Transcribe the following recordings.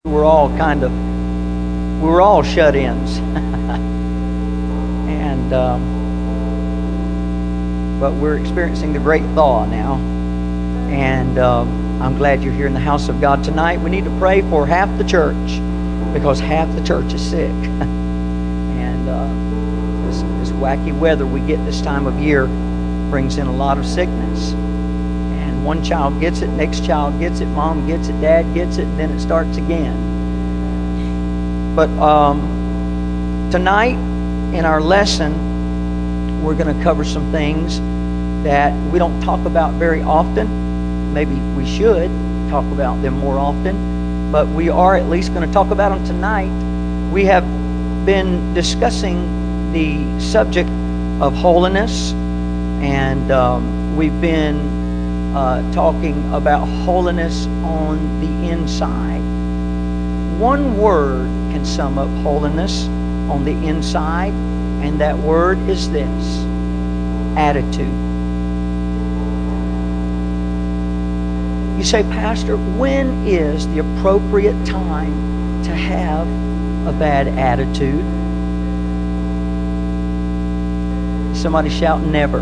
We're all we were all shut-ins. And but we're experiencing the great thaw now. And I'm glad you're here in the house of God tonight. We need to pray for half the church, because half the church is sick. And this wacky weather we get this time of year brings in a lot of sickness. And one child gets it, next child gets it, mom gets it, dad gets it, and then it starts again. But tonight in our lesson, we're going to cover some things that we don't talk about very often. Maybe we should talk about them more often, but we are at least going to talk about them tonight. We have been discussing the subject of holiness, and we've been talking about holiness on the inside. One word can sum up holiness on the inside, and that word is this: attitude. You say, Pastor, when is the appropriate time to have a bad attitude? Somebody shout, never.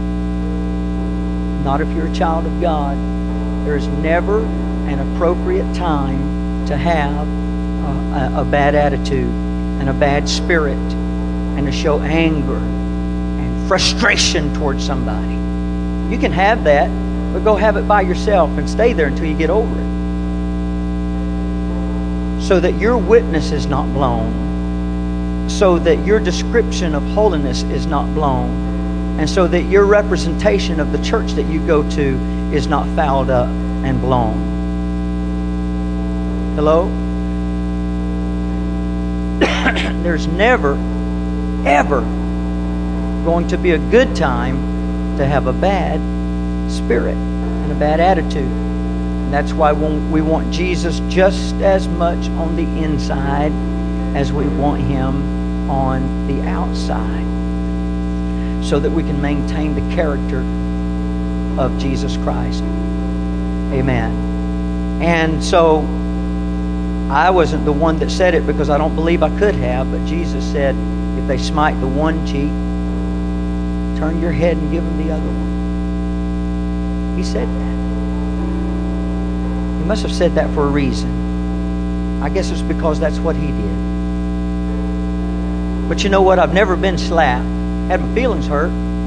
Not if you're a child of God. There's never an appropriate time to have a bad attitude and a bad spirit, and to show anger and frustration towards somebody. You can have that, but go have it by yourself and stay there until you get over it, so that your witness is not blown, so that your description of holiness is not blown, and so that your representation of the church that you go to is not fouled up and blown. Hello? There's never, ever going to be a good time to have a bad spirit and a bad attitude. And that's why we want Jesus just as much on the inside as we want Him on the outside, so that we can maintain the character of Jesus Christ. Amen. And so I wasn't the one that said it, because I don't believe I could have, but Jesus said, if they smite the one cheek, turn your head and give them the other one. He said that. He must have said that for a reason. I guess it's because that's what He did. But you know what? I've never been slapped. Had my feelings hurt.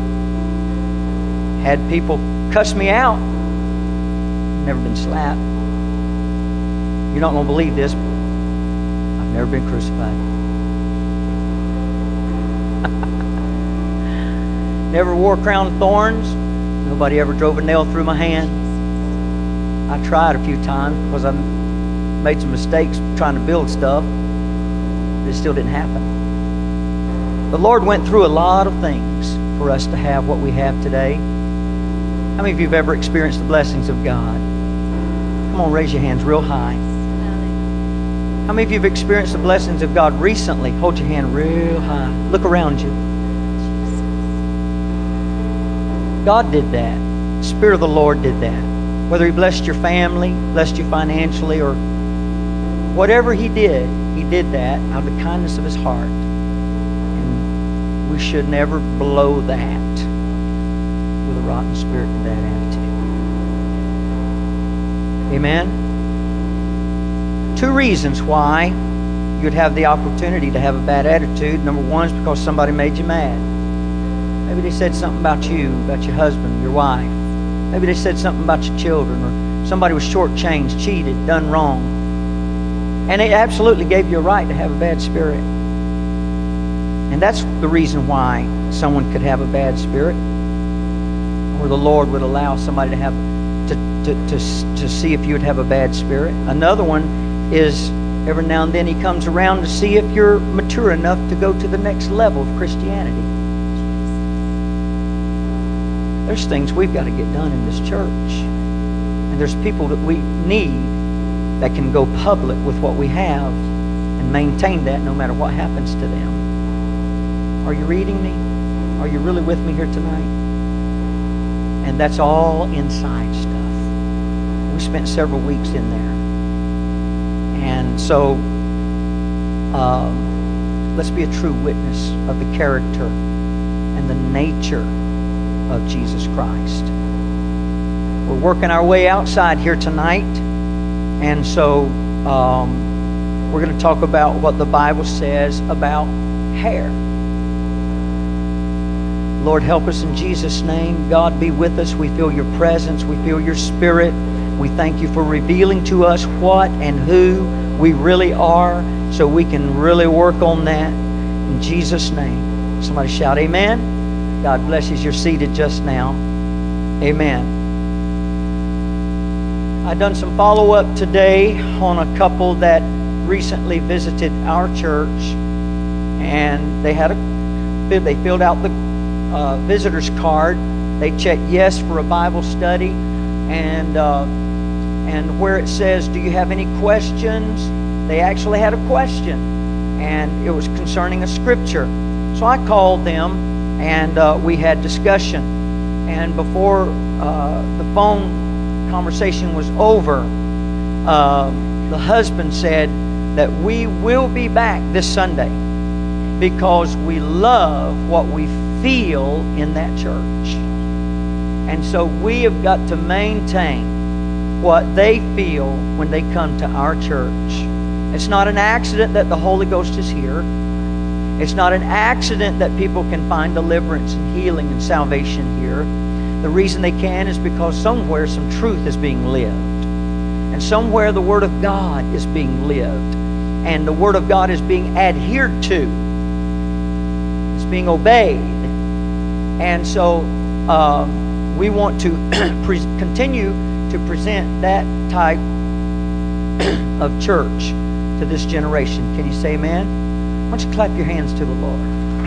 Had people cuss me out. Never been slapped. You're not going to believe this, but I've never been crucified. Never wore a crown of thorns. Nobody ever drove a nail through my hand. I tried a few times because I made some mistakes trying to build stuff, but it still didn't happen. The Lord went through a lot of things for us to have what we have today. How many of you have ever experienced the blessings of God? Come on, raise your hands real high. How many of you have experienced the blessings of God recently? Hold your hand real high. Look around you. God did that. The Spirit of the Lord did that. Whether He blessed your family, blessed you financially, or whatever He did that out of the kindness of His heart. And we should never blow that with a rotten spirit and bad attitude. Amen? 2 reasons why you'd have the opportunity to have a bad attitude. Number one is because somebody made you mad. Maybe they said something about you, about your husband, your wife. Maybe they said something about your children, or somebody was shortchanged, cheated, done wrong. And it absolutely gave you a right to have a bad spirit. And that's the reason why someone could have a bad spirit, or the Lord would allow somebody to have to see if you would have a bad spirit. Another one is every now and then He comes around to see if you're mature enough to go to the next level of Christianity. There's things we've got to get done in this church. And there's people that we need that can go public with what we have and maintain that no matter what happens to them. Are you reading me? Are you really with me here tonight? And that's all inside stuff. We spent several weeks in there. And so let's be a true witness of the character and the nature of Jesus Christ. We're working our way outside here tonight, and so we're going to talk about what the Bible says about hair. Lord, help us in Jesus' name. God, be with us. We feel your presence. We feel your Spirit. We thank you for revealing to us what and who we really are, so we can really work on that. In Jesus' name. Somebody shout amen. God bless you as you're seated just now. Amen. I've done some follow-up today on a couple that recently visited our church, and they filled out the visitor's card. They checked yes for a Bible study, and where it says, do you have any questions? They actually had a question, and it was concerning a scripture. So I called them, and we had discussion. And before the phone conversation was over, the husband said that we will be back this Sunday because we love what we feel in that church. And so we have got to maintain what they feel when they come to our church. It's not an accident that the Holy Ghost is here. It's not an accident that people can find deliverance and healing and salvation here. The reason they can is because somewhere some truth is being lived. And somewhere the Word of God is being lived. And the Word of God is being adhered to. It's being obeyed. And so we want to continue to present that type of church to this generation. Can you say amen? Why don't you clap your hands to the Lord?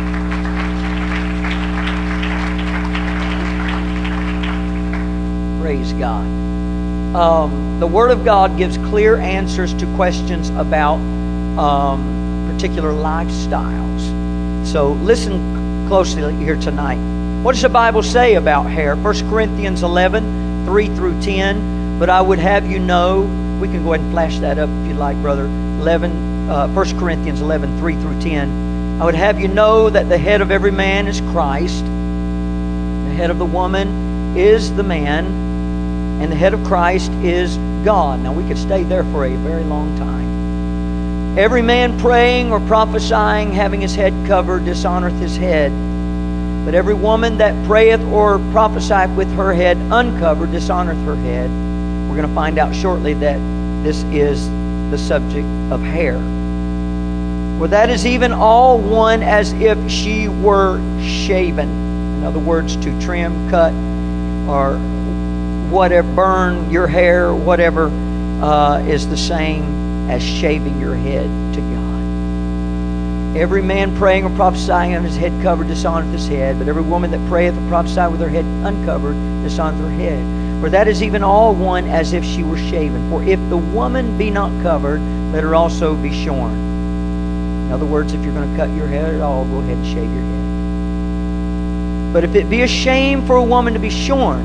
Praise God. The Word of God gives clear answers to questions about particular lifestyles. So listen closely here tonight. What does the Bible say about hair? 1 Corinthians 11, 3 through 10. But I would have you know, we can go ahead and flash that up if you'd like, brother. 1 Corinthians 11, 3 through 10. I would have you know that the head of every man is Christ. The head of the woman is the man. And the head of Christ is God. Now we could stay there for a very long time. Every man praying or prophesying, having his head covered, dishonoreth his head. But every woman that prayeth or prophesieth with her head uncovered dishonoreth her head. We're going to find out shortly that this is the subject of hair. For that is even all one as if she were shaven. In other words, to trim, cut, or whatever, burn your hair, whatever, is the same as shaving your head to God. Every man praying or prophesying having his head covered dishonoreth his head, but every woman that prayeth or prophesieth with her head uncovered dishonoreth her head. For that is even all one as if she were shaven. For if the woman be not covered, let her also be shorn. In other words, if you're going to cut your hair at all, go ahead and shave your head. But if it be a shame for a woman to be shorn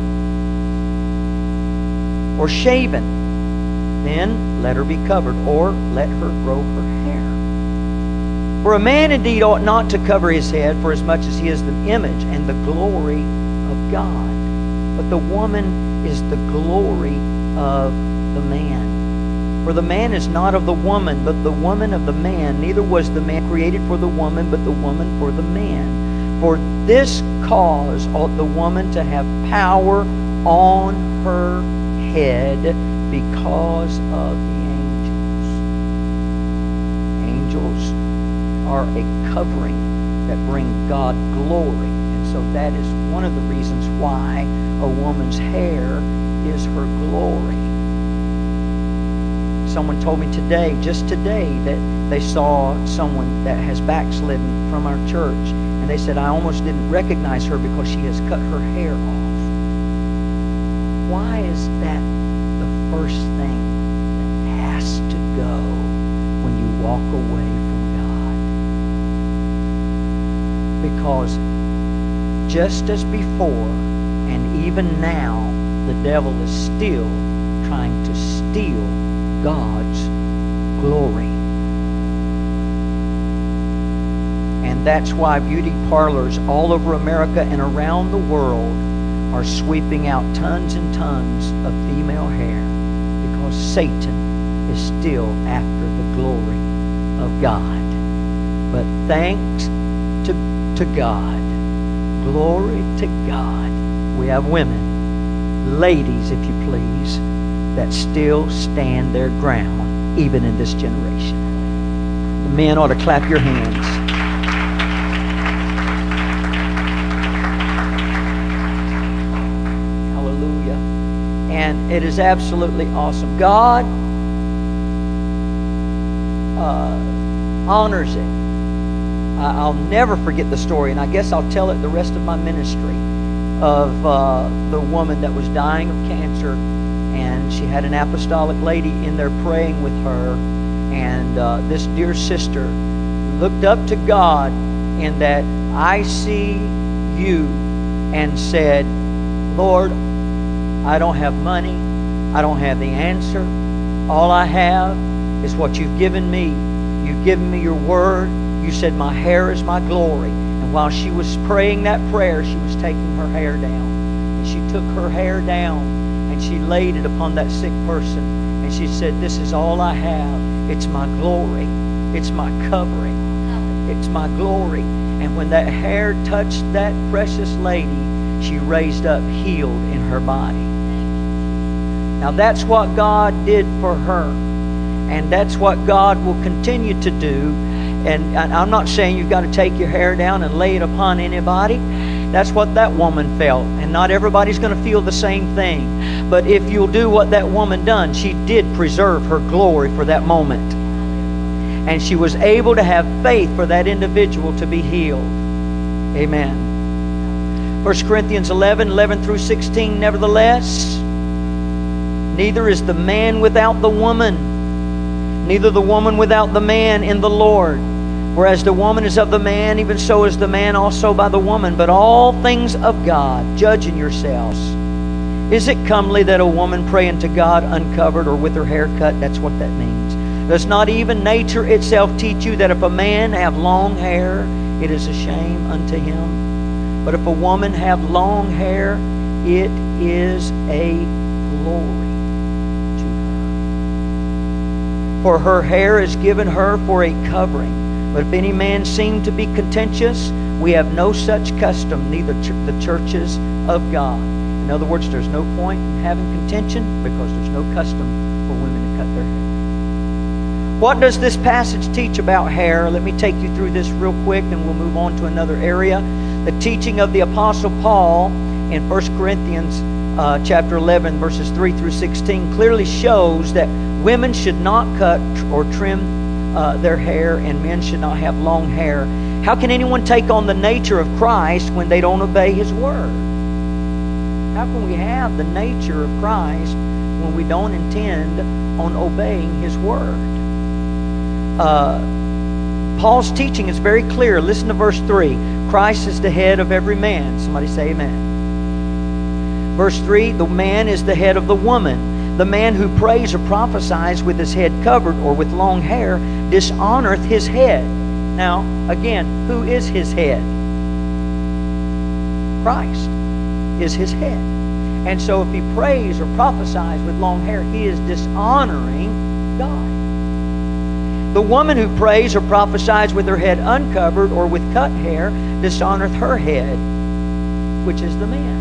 or shaven, then let her be covered, or let her grow her hair. For a man indeed ought not to cover his head, for as much as he is the image and the glory of God. But the woman is the glory of the man. For the man is not of the woman, but the woman of the man. Neither was the man created for the woman, but the woman for the man. For this cause ought the woman to have power on her head because of the angels. Angels are a covering that bring God glory. And so that is one of the reasons why a woman's hair is her glory. Someone told me today, just today, that they saw someone that has backslidden from our church. And they said, I almost didn't recognize her because she has cut her hair off. Why is that the first thing that has to go when you walk away from God? Because just as before, and even now, the devil is still trying to steal God's glory. And that's why beauty parlors all over America and around the world are sweeping out tons and tons of female hair, because Satan is still after the glory of God. But thanks to God, glory to God, we have women, ladies if you please, that still stand their ground even in this generation. The men ought to clap your hands. Hallelujah. And it is absolutely awesome. God honors it. I'll never forget the story, and I guess I'll tell it the rest of my ministry, of the woman that was dying of cancer, and she had an apostolic lady in there praying with her, and this dear sister looked up to God in that "I see you," and said, "Lord, I don't have money, I don't have the answer. All I have is what you've given me. You've given me your word. You said my hair is my glory." And while she was praying that prayer, she was taking her hair down. And she took her hair down and she laid it upon that sick person. And she said, "This is all I have. It's my glory. It's my covering. It's my glory." And when that hair touched that precious lady, she raised up healed in her body. Now that's what God did for her. And that's what God will continue to do. And I'm not saying you've got to take your hair down and lay it upon anybody. That's what that woman felt. And not everybody's going to feel the same thing. But if you'll do what that woman done, she did preserve her glory for that moment. And she was able to have faith for that individual to be healed. Amen. 1 Corinthians 11 through 16, "Nevertheless, neither is the man without the woman, neither the woman without the man in the Lord. For as the woman is of the man, even so is the man also by the woman. But all things of God, judging yourselves. Is it comely that a woman pray unto God uncovered or with her hair cut?" That's what that means. "Does not even nature itself teach you that if a man have long hair, it is a shame unto him? But if a woman have long hair, it is a glory to her. For her hair is given her for a covering. But if any man seem to be contentious, we have no such custom, neither the churches of God." In other words, there's no point in having contention because there's no custom for women to cut their hair. What does this passage teach about hair? Let me take you through this real quick and we'll move on to another area. The teaching of the Apostle Paul in 1 Corinthians chapter 11, verses 3 through 16 clearly shows that women should not cut or trim their hair, and men should not have long hair. How can anyone take on the nature of Christ when they don't obey His Word? How can we have the nature of Christ when we don't intend on obeying His Word? Paul's teaching is very clear. Listen to verse 3. Christ is the head of every man. Somebody say amen. Verse 3, the man is the head of the woman. The man who prays or prophesies with his head covered or with long hair dishonoreth his head. Now, again, who is his head? Christ is his head. And so if he prays or prophesies with long hair, he is dishonoring God. The woman who prays or prophesies with her head uncovered or with cut hair dishonoreth her head, which is the man.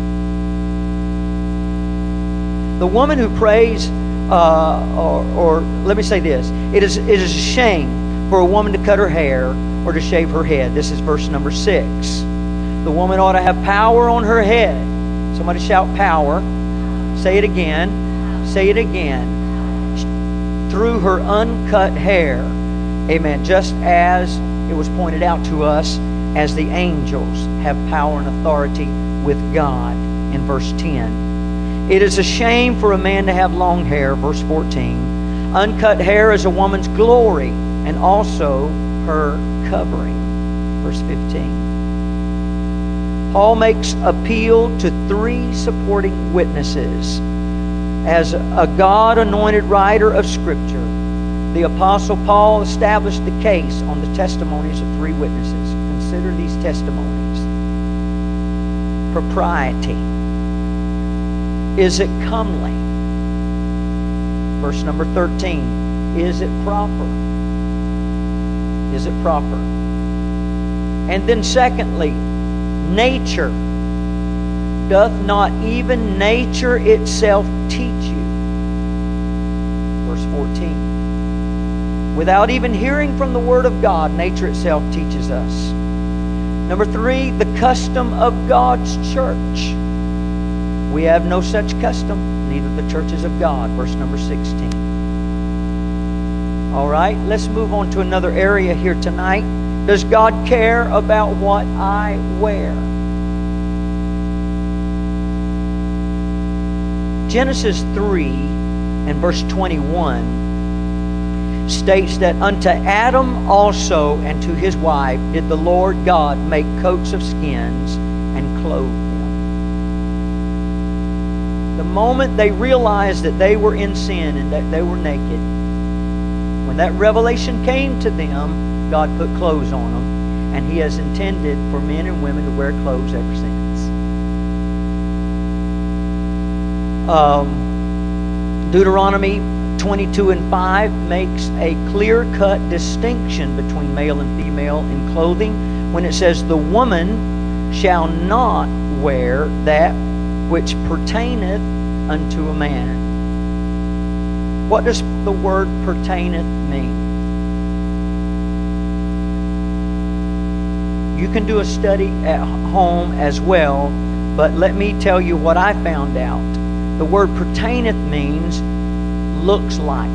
The woman who prays, or let me say this, it is a shame for a woman to cut her hair or to shave her head. This is verse number 6. The woman ought to have power on her head. Somebody shout power. Say it again. Say it again. Through her uncut hair. Amen. Just as it was pointed out to us, as the angels have power and authority with God in verse 10. It is a shame for a man to have long hair, verse 14. Uncut hair is a woman's glory and also her covering, verse 15. Paul makes appeal to 3 supporting witnesses. As a God-anointed writer of Scripture, The Apostle Paul established the case on the testimonies of 3 witnesses. Consider these testimonies. Propriety. Is it comely? Verse number 13. Is it proper? Is it proper? And then secondly, nature. Doth not even nature itself teach you? Verse 14. Without even hearing from the Word of God, nature itself teaches us. Number 3, the custom of God's church. We have no such custom, neither the churches of God. Verse number 16. All right, let's move on to another area here tonight. Does God care about what I wear? Genesis 3 and verse 21 states that unto Adam also and to his wife did the Lord God make coats of skins and clothe them. The moment they realized that they were in sin and that they were naked, when that revelation came to them, God put clothes on them, and He has intended for men and women to wear clothes ever since. Deuteronomy 22 and 5 makes a clear-cut distinction between male and female in clothing when it says, the woman shall not wear that which pertaineth unto a man. What does the word pertaineth mean? You can do a study at home as well, but let me tell you what I found out. The word pertaineth means looks like.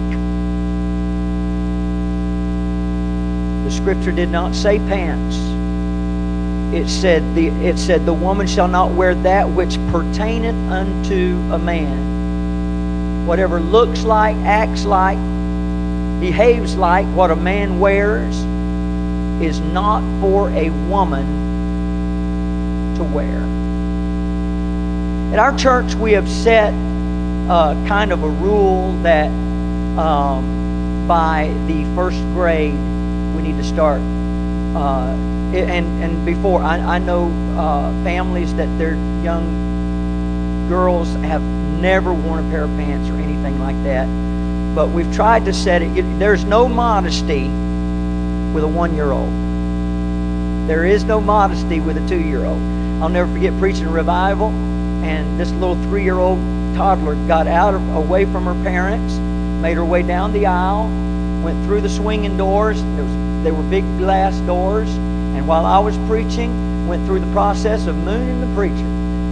The scripture did not say pants. It said the woman shall not wear that which pertaineth unto a man. Whatever looks like, acts like, behaves like what a man wears is not for a woman to wear. At our church, we have set kind of a rule that by the first grade we need to start. And before, I know families that their young girls have never worn a pair of pants or anything like that. But we've tried to set it. There's no modesty with a 1-year-old. There is no modesty with a 2-year-old. I'll never forget preaching a revival, and this little 3-year-old toddler got away from her parents, made her way down the aisle, went through the swinging doors. They were big glass doors, and while I was preaching, went through the process of mooning the preacher.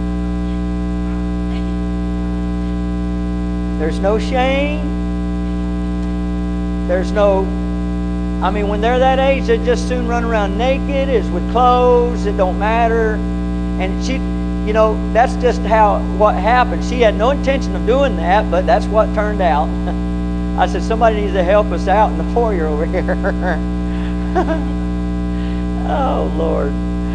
There's no shame. There's no... I mean, when they're that age, they just soon run around naked, is with clothes, it don't matter. And she, that's just what happened. She had no intention of doing that, but that's what turned out. I said, somebody needs to help us out in the foyer over here. Oh, Lord.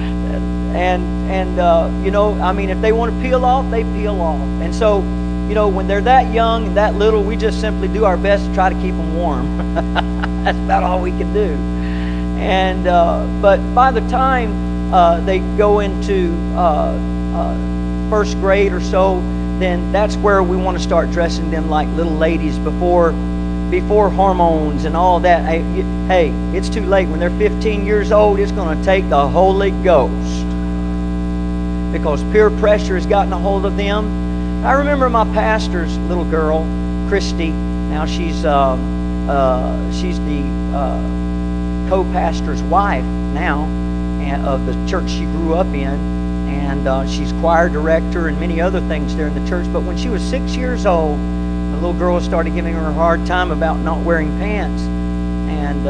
And if they want to peel off, they peel off. And so, when they're that young and that little, we just simply do our best to try to keep them warm. That's about all we can do. And but by the time they go into first grade or so, then that's where we want to start dressing them like little ladies before hormones and all that. Hey, it's too late. When they're 15 years old, it's going to take the Holy Ghost, because peer pressure has gotten a hold of them. I remember my pastor's little girl, Christy. Now she's the co-pastor's wife now, and of the church she grew up in, and she's choir director and many other things there in the church. But when she was 6 years old, the little girl started giving her a hard time about not wearing pants, and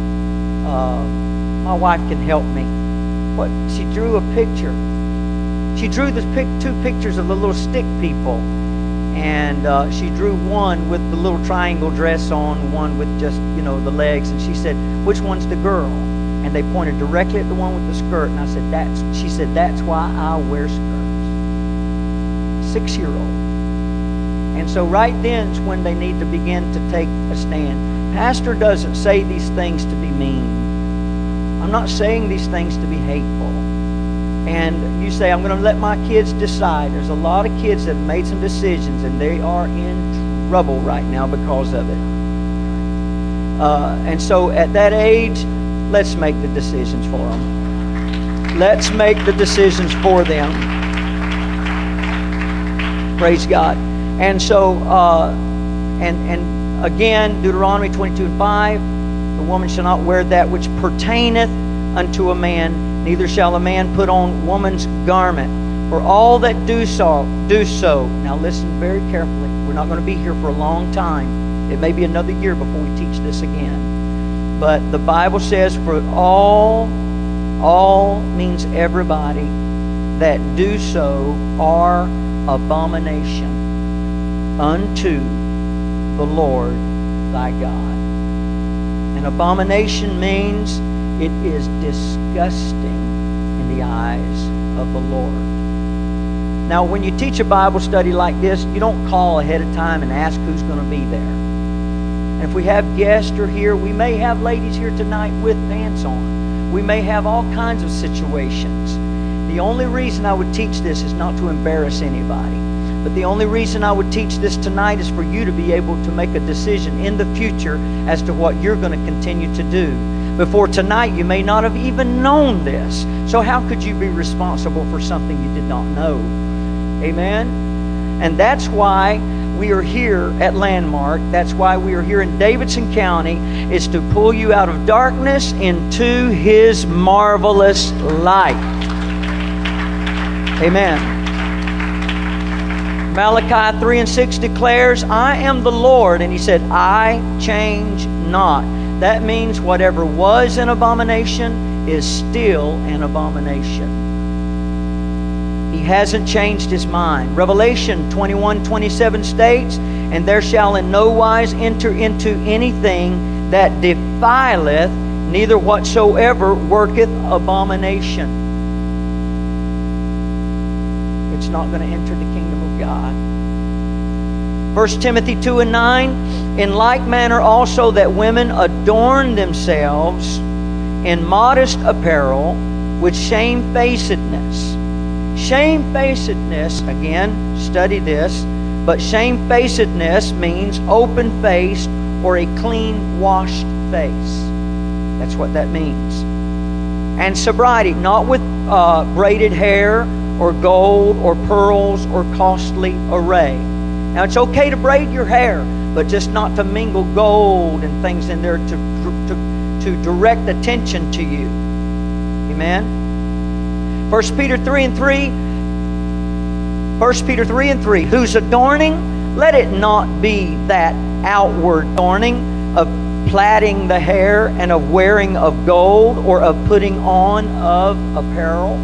my wife can help me. She drew a picture. She drew two pictures of the little stick people, and she drew one with the little triangle dress on, one with just the legs, and she said, "Which one's the girl?" And they pointed directly at the one with the skirt, and I said, she said, "That's why I wear skirts." 6-year-old. And so right then is when they need to begin to take a stand. Pastor doesn't say these things to be mean. I'm not saying these things to be hateful. And you say, I'm going to let my kids decide. There's a lot of kids that have made some decisions, and they are in trouble right now because of it. And so at that age, let's make the decisions for them. Let's make the decisions for them. Praise God. And so, and again, Deuteronomy 22:5, the woman shall not wear that which pertaineth unto a man, neither shall a man put on woman's garment. For all that do so. Now listen very carefully. We're not going to be here for a long time. It may be another year before we teach this again. But the Bible says, for all means everybody, that do so are abomination unto the Lord thy God. An abomination means it is disgusting in the eyes of the Lord. Now, when you teach a Bible study like this, you don't call ahead of time and ask who's going to be there. And if we have guests or here, we may have ladies here tonight with pants on. We may have all kinds of situations. The only reason I would teach this is not to embarrass anybody. But the only reason I would teach this tonight is for you to be able to make a decision in the future as to what you're going to continue to do. Before tonight, you may not have even known this. So how could you be responsible for something you did not know? Amen? And that's why we are here at Landmark. That's why we are here in Davidson County, is to pull you out of darkness into His marvelous light. Amen. Malachi 3:6 declares, I am the Lord. And He said, I change not. That means whatever was an abomination is still an abomination. He hasn't changed His mind. Revelation 21:27 states, and there shall in no wise enter into anything that defileth, neither whatsoever worketh abomination. It's not going to enter the kingdom of God. 1 Timothy 2:9, in like manner also that women adorn themselves in modest apparel with shamefacedness. Shamefacedness, again, study this, but shamefacedness means open-faced or a clean-washed face. That's what that means. And sobriety, not with braided hair or gold or pearls or costly array. Now, it's okay to braid your hair, but just not to mingle gold and things in there to direct attention to you. Amen? 1 Peter 3:3, whose adorning, let it not be that outward adorning of plaiting the hair and of wearing of gold or of putting on of apparel.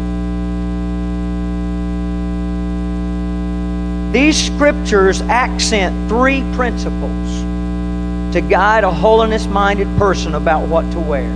These scriptures accent three principles to guide a holiness-minded person about what to wear.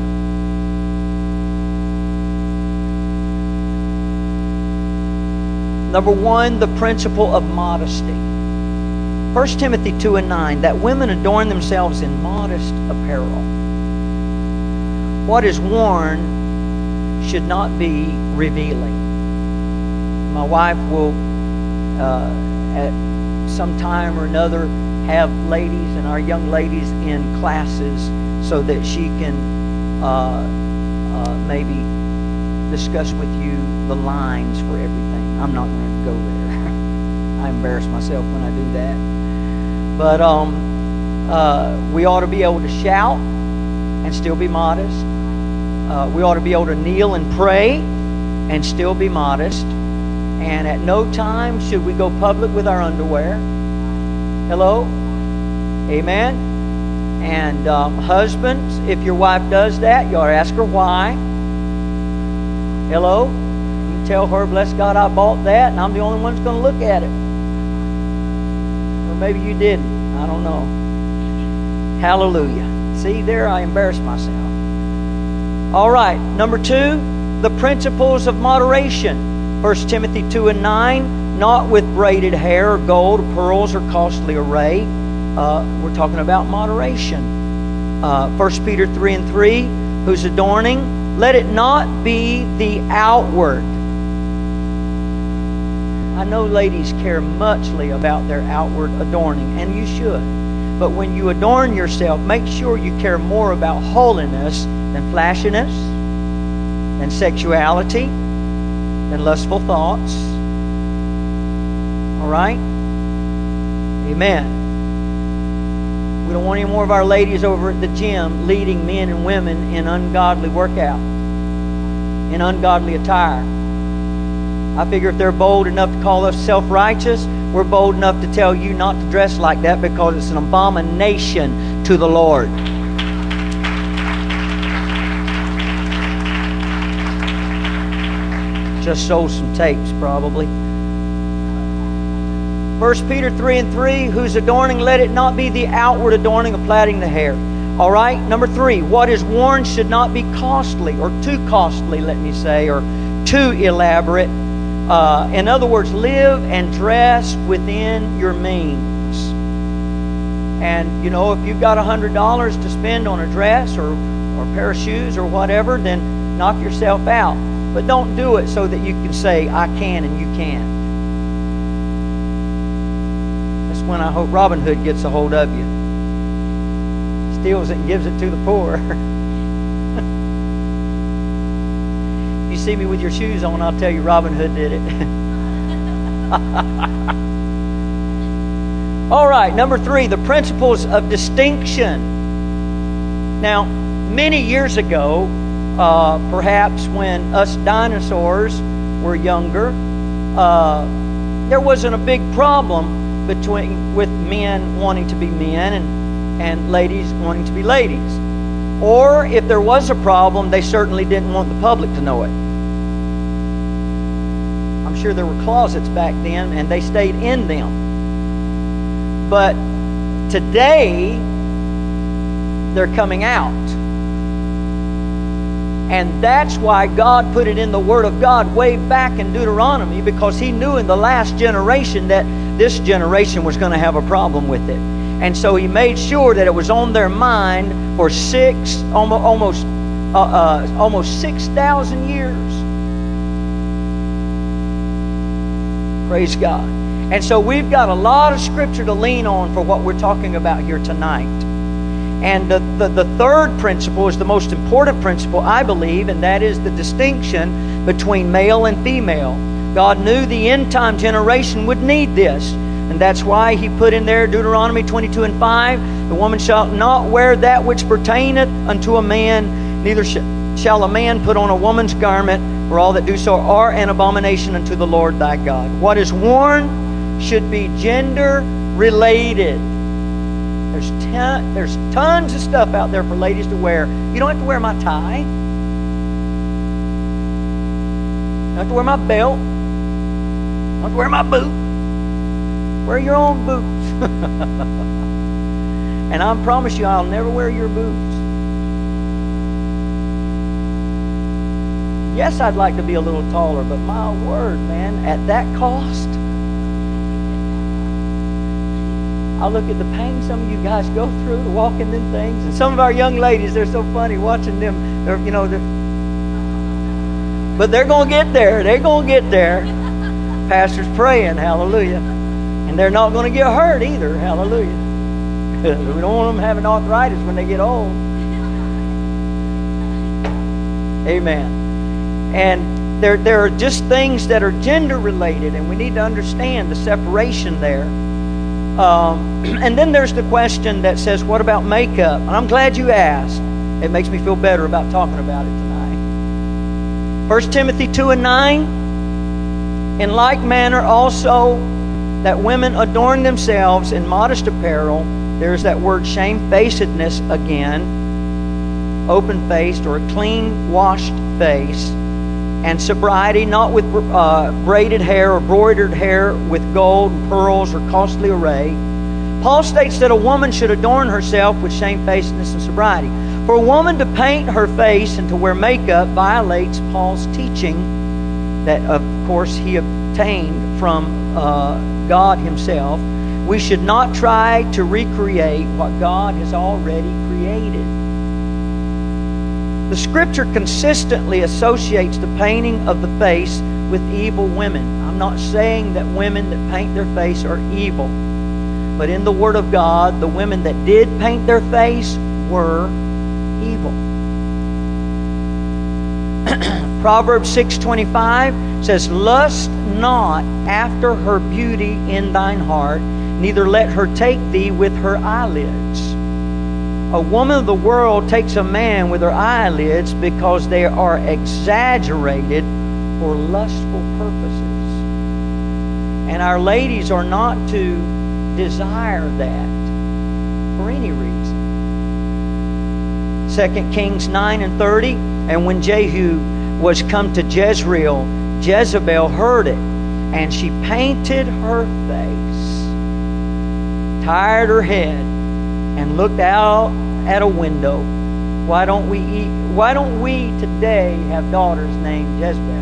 Number one, the principle of modesty. 1 Timothy 2:9, that women adorn themselves in modest apparel. What is worn should not be revealing. My wife will, at some time or another, have ladies and our young ladies in classes so that she can maybe discuss with you the lines for everything. I'm not going to go there. I embarrass myself when I do that. But we ought to be able to shout and still be modest. We ought to be able to kneel and pray and still be modest. And at no time should we go public with our underwear. Hello? Amen? And husbands, if your wife does that, you ought to ask her why. Hello? You tell her, bless God, I bought that, and I'm the only one that's going to look at it. Or maybe you didn't. I don't know. Hallelujah. See, there I embarrassed myself. All right, number two, the principles of moderation. 1 Timothy 2:9, not with braided hair, or gold, or pearls, or costly array. We're talking about moderation. 1 Peter 3:3, whose adorning, let it not be the outward. I know ladies care muchly about their outward adorning, and you should. But when you adorn yourself, make sure you care more about holiness than flashiness, than sexuality, than lustful thoughts. All right? Amen. We don't want any more of our ladies over at the gym leading men and women in ungodly workout, in ungodly attire. I figure if they're bold enough to call us self-righteous, we're bold enough to tell you not to dress like that because it's an abomination to the Lord. Just sold some tapes, probably. 1 Peter 3:3, whose adorning, let it not be the outward adorning of plaiting the hair. All right? Number 3, what is worn should not be costly, or too costly, let me say, or too elaborate. In other words, live and dress within your means. And, you know, if you've got $100 to spend on a dress or a pair of shoes or whatever, then knock yourself out. But don't do it so that you can say, I can and you can't. That's when I hope Robin Hood gets a hold of you. Steals it and gives it to the poor. If you see me with your shoes on, I'll tell you Robin Hood did it. All right, number 3, the principles of distinction. Now, many years ago, perhaps when us dinosaurs were younger, there wasn't a big problem with men wanting to be men and ladies wanting to be ladies. Or if there was a problem, they certainly didn't want the public to know it. I'm sure there were closets back then and they stayed in them. But today, they're coming out. And that's why God put it in the Word of God way back in Deuteronomy, because He knew in the last generation that this generation was going to have a problem with it. And so He made sure that it was on their mind for almost 6,000 years. Praise God. And so we've got a lot of Scripture to lean on for what we're talking about here tonight. And the third principle is the most important principle, I believe, and that is the distinction between male and female. God knew the end-time generation would need this. And that's why He put in there Deuteronomy 22:5, the woman shall not wear that which pertaineth unto a man, neither shall a man put on a woman's garment, for all that do so are an abomination unto the Lord thy God. What is worn should be gender-related. There's tons of stuff out there for ladies to wear. You don't have to wear my tie. You don't have to wear my belt. You don't have to wear my boot. Wear your own boots. And I promise you, I'll never wear your boots. Yes, I'd like to be a little taller, but my word, man, at that cost, I look at the pain some of you guys go through to walk in them things. And some of our young ladies, they're so funny watching them. But they're going to get there. They're going to get there. Pastor's praying, hallelujah. And they're not going to get hurt either, hallelujah. We don't want them having arthritis when they get old. Amen. And there are just things that are gender related, and we need to understand the separation there. And then there's the question that says, what about makeup? And I'm glad you asked. It makes me feel better about talking about it tonight. 1 Timothy 2:9, in like manner also that women adorn themselves in modest apparel. There's that word shamefacedness again. Open-faced or a clean washed face. And sobriety, not with braided hair or broidered hair with gold, pearls, or costly array. Paul states that a woman should adorn herself with shamefacedness and sobriety. For a woman to paint her face and to wear makeup violates Paul's teaching that, of course, he obtained from God Himself, We should not try to recreate what God has already created. The Scripture consistently associates the painting of the face with evil women. I'm not saying that women that paint their face are evil. But in the Word of God, the women that did paint their face were evil. Proverbs 6:25 says, "Lust not after her beauty in thine heart, neither let her take thee with her eyelids." A woman of the world takes a man with her eyelids because they are exaggerated for lustful purposes. And our ladies are not to desire that for any reason. 2 Kings 9:30, "And when Jehu was come to Jezreel, Jezebel heard it, and she painted her face, tired her head, and looked out at a window." Why don't we today have daughters named Jezebel?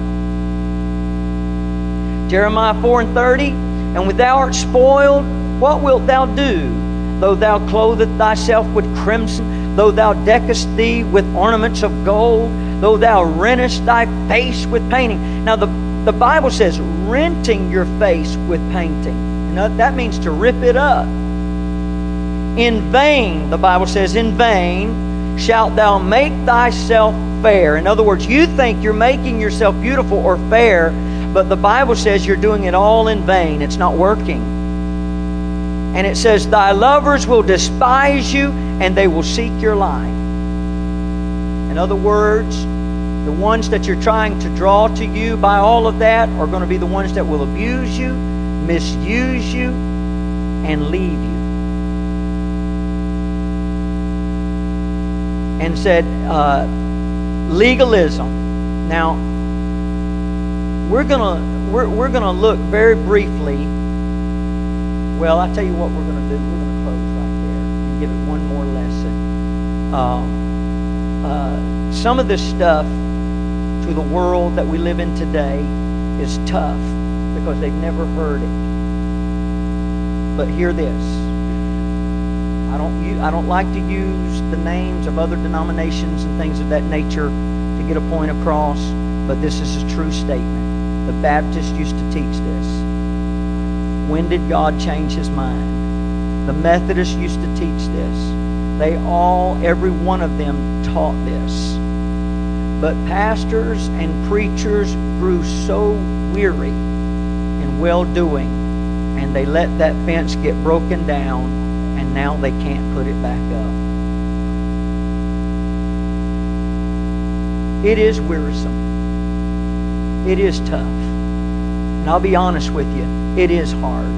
Jeremiah 4:30, "And when thou art spoiled, what wilt thou do? Though thou clothest thyself with crimson, though thou deckest thee with ornaments of gold, though thou rentest thy face with painting." Now the Bible says renting your face with painting. And that means to rip it up. "In vain," the Bible says, "in vain shalt thou make thyself fair." In other words, you think you're making yourself beautiful or fair, but the Bible says you're doing it all in vain. It's not working. And it says, "Thy lovers will despise you, and they will seek your life." In other words, the ones that you're trying to draw to you by all of that are going to be the ones that will abuse you, misuse you, and leave you. And said, legalism. Now, we're gonna look very briefly. Well, I tell you what we're gonna do. We're gonna close right there and give it one more lesson. Some of this stuff to the world that we live in today is tough because they've never heard it. But hear this. I don't like to use the names of other denominations and things of that nature to get a point across, but this is a true statement. The Baptists used to teach this. When did God change His mind? The Methodists used to teach this. Every one of them taught this. But pastors and preachers grew so weary in well-doing, and they let that fence get broken down, and now they can't put it back up. It is wearisome. It is tough. And I'll be honest with you, it is hard.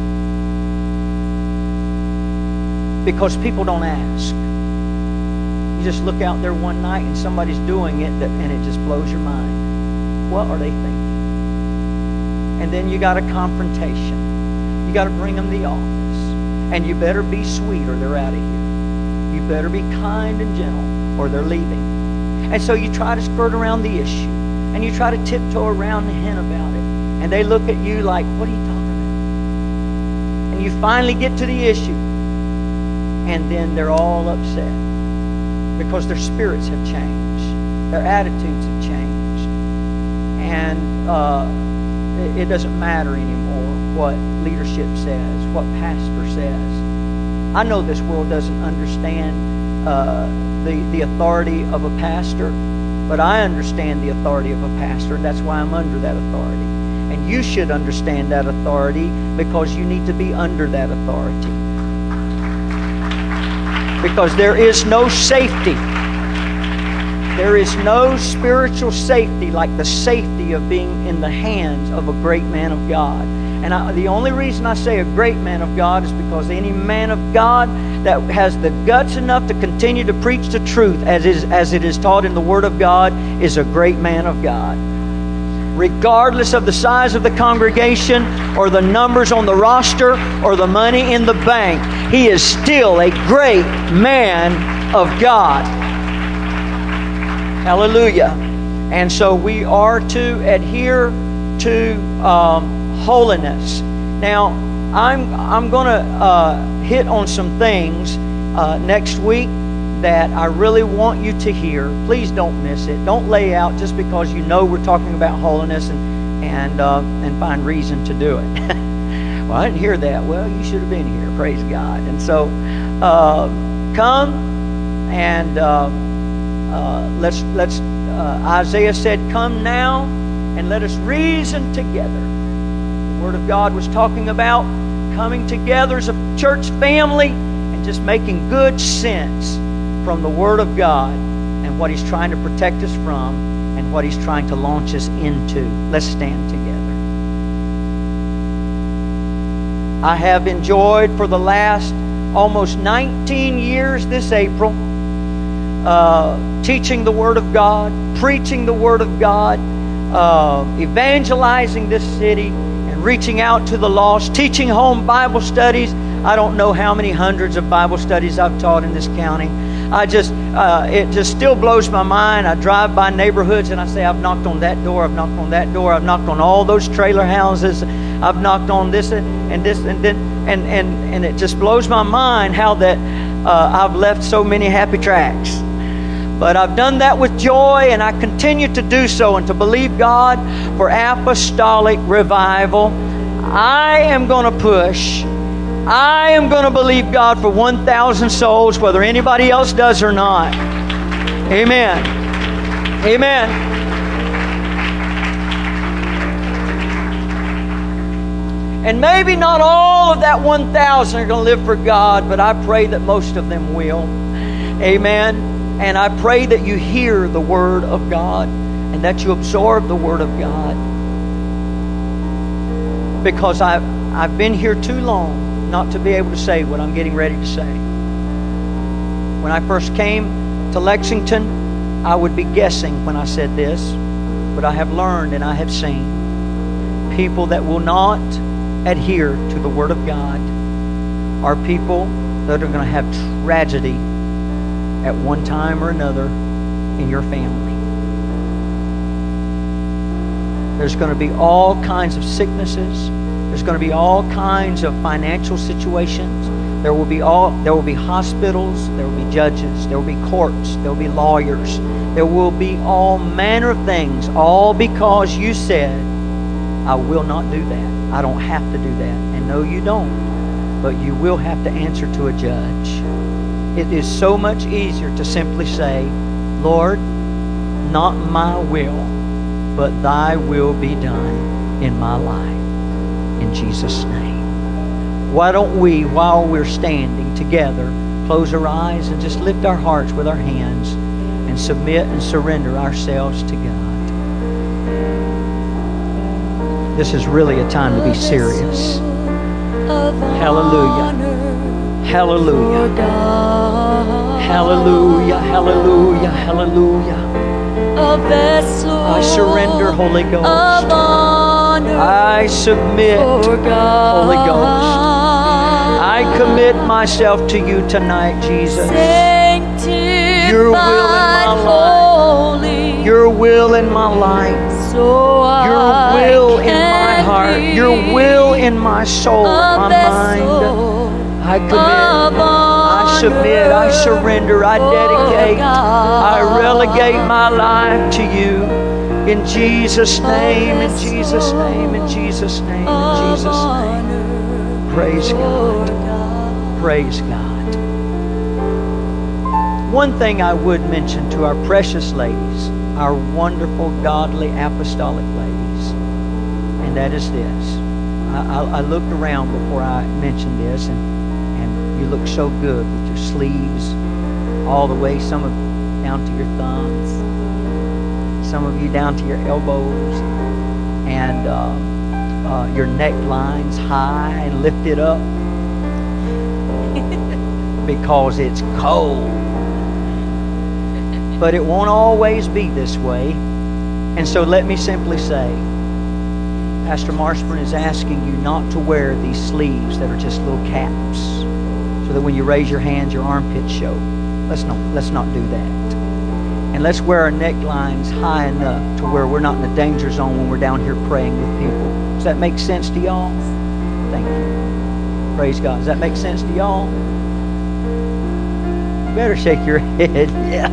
Because people don't ask. You just look out there one night and somebody's doing it and it just blows your mind. What are they thinking? And then you got a confrontation. You got to bring them to the office. And you better be sweet or they're out of here. You better be kind and gentle or they're leaving. And so you try to skirt around the issue. And you try to tiptoe around the hint about it. And they look at you like, what are you talking about? And you finally get to the issue. And then they're all upset. Because their spirits have changed. Their attitudes have changed. And it doesn't matter anymore what leadership says, what pastor says. I know this world doesn't understand the authority of a pastor, but I understand the authority of a pastor, and that's why I'm under that authority. And you should understand that authority because you need to be under that authority. Because there is no safety. There is no spiritual safety like the safety of being in the hands of a great man of God. And the only reason I say a great man of God is because any man of God that has the guts enough to continue to preach the truth as it is taught in the Word of God is a great man of God. Regardless of the size of the congregation or the numbers on the roster or the money in the bank, he is still a great man of God. Hallelujah. And so we are to adhere to holiness. Now, I'm going to hit on some things next week that I really want you to hear. Please don't miss it. Don't lay out just because you know we're talking about holiness and find reason to do it. Well, I didn't hear that. Well, you should have been here. Praise God. And so come and let's Isaiah said, "Come now and let us reason together." The Word of God was talking about coming together as a church family and just making good sense from the Word of God and what He's trying to protect us from and what He's trying to launch us into. Let's stand together. I have enjoyed for the last almost 19 years this April teaching the Word of God, preaching the Word of God, evangelizing this city and reaching out to the lost, teaching home Bible studies. I don't know how many hundreds of Bible studies I've taught in this county. It just still blows my mind. I drive by neighborhoods and I say, I've knocked on that door, I've knocked on that door, I've knocked on all those trailer houses, I've knocked on this and this and then and it just blows my mind how that I've left so many happy tracks. But I've done that with joy, and I continue to do so and to believe God for apostolic revival. I am going to push. I am going to believe God for 1,000 souls, whether anybody else does or not. Amen. Amen. And maybe not all of that 1,000 are going to live for God, but I pray that most of them will. Amen. And I pray that you hear the Word of God and that you absorb the Word of God. Because I've been here too long not to be able to say what I'm getting ready to say. When I first came to Lexington, I would be guessing when I said this, but I have learned and I have seen people that will not adhere to the Word of God are people that are going to have tragedy at one time or another in your family. There's going to be all kinds of sicknesses. There's going to be all kinds of financial situations. There will be hospitals. There will be judges. There will be courts. There will be lawyers. There will be all manner of things, all because you said, I will not do that. I don't have to do that. And no, you don't. But you will have to answer to a judge. It is so much easier to simply say, Lord, not my will, but thy will be done in my life. In Jesus' name. Why don't we, while we're standing together, close our eyes and just lift our hearts with our hands and submit and surrender ourselves to God. This is really a time to be serious. Hallelujah. Hallelujah. Hallelujah. Hallelujah. Hallelujah. I surrender, Holy Ghost. I submit, Holy Ghost. I commit myself to you tonight, Jesus. Your will in my life. Your will in my life. Your will in my heart. Your will in my soul, my mind. I commit, I submit, I surrender, I dedicate, I relegate my life to you. In Jesus' name, in Jesus' name, in Jesus' name, in Jesus' name. Praise God. Praise God. One thing I would mention to our precious ladies, our wonderful, godly, apostolic ladies, and that is this. I looked around before I mentioned this, and you look so good with your sleeves all the way, some of you down to your thumbs, some of you down to your elbows, and your necklines high and lifted up because it's cold. But it won't always be this way. And so let me simply say, Pastor Marshburn is asking you not to wear these sleeves that are just little caps, so that when you raise your hands, your armpits show. Let's not do that. And let's wear our necklines high enough to where we're not in the danger zone when we're down here praying with people. Does that make sense to y'all? Thank you. Praise God. Does that make sense to y'all? You better shake your head. Yeah.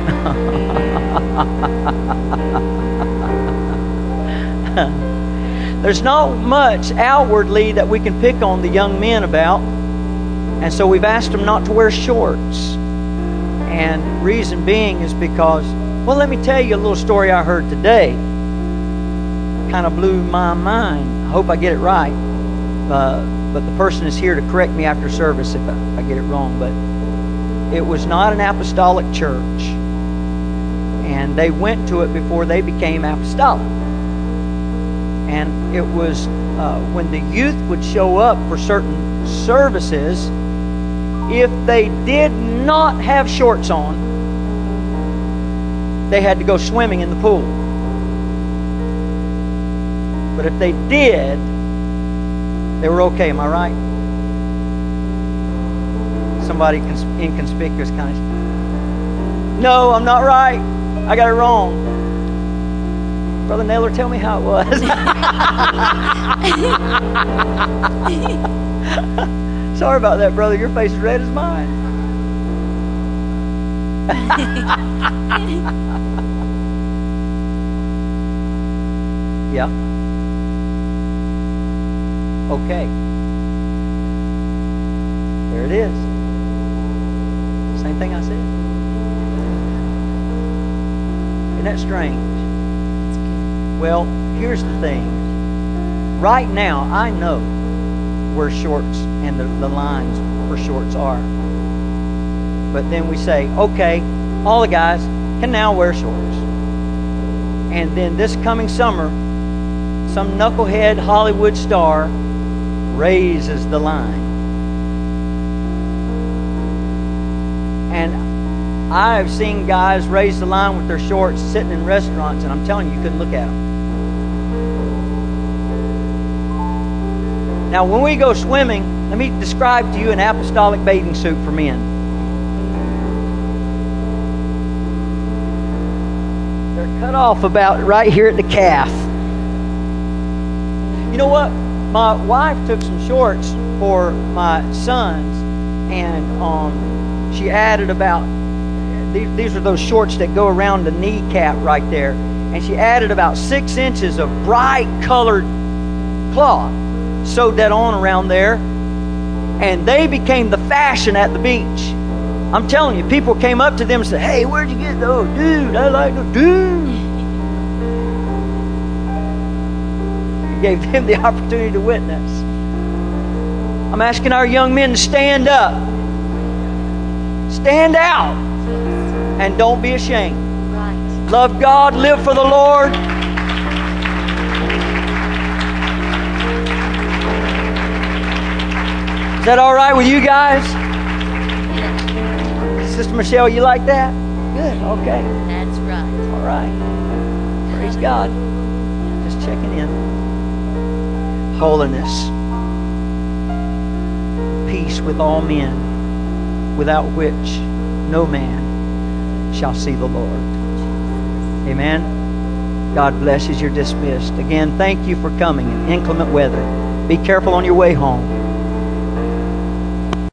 There's not much outwardly that we can pick on the young men about. And so we've asked them not to wear shorts. And reason being is because, well, let me tell you a little story I heard today. Kind of blew my mind. I hope I get it right. But the person is here to correct me after service if I get it wrong. But it was not an apostolic church. And they went to it before they became apostolic. And it was when the youth would show up for certain services, if they did not have shorts on, they had to go swimming in the pool. But if they did, they were okay. Am I right? Somebody inconspicuous kind of. No, I'm not right. I got it wrong. Brother Naylor, tell me how it was. Sorry about that, brother. Your face is red as mine. Yeah. Okay. There it is. Same thing I said. Isn't that strange? Well, here's the thing. Right now, I know where shorts and the lines for shorts are. But then we say, okay, all the guys can now wear shorts. And then this coming summer, some knucklehead Hollywood star raises the line. And I've seen guys raise the line with their shorts sitting in restaurants, and I'm telling you, you couldn't look at them. Now, when we go swimming, let me describe to you an apostolic bathing suit for men. They're cut off about right here at the calf. You know what? My wife took some shorts for my sons, and she added about, these are those shorts that go around the kneecap right there, and she added about 6 inches of bright colored cloth, sewed that on around there, and they became the fashion at the beach. I'm telling you, people came up to them and said, "Hey, where'd you get those? Dude, I like those, dude." It gave them the opportunity to witness. I'm asking our young men to stand up. Stand out. And don't be ashamed. Right. Love God, live for the Lord. Is that all right with you guys? Sister Michelle, you like that? Good, okay. That's right. All right. Praise God. Just checking in. Holiness. Peace with all men, without which no man shall see the Lord. Amen. God bless you. You're dismissed. Again, thank you for coming in inclement weather. Be careful on your way home.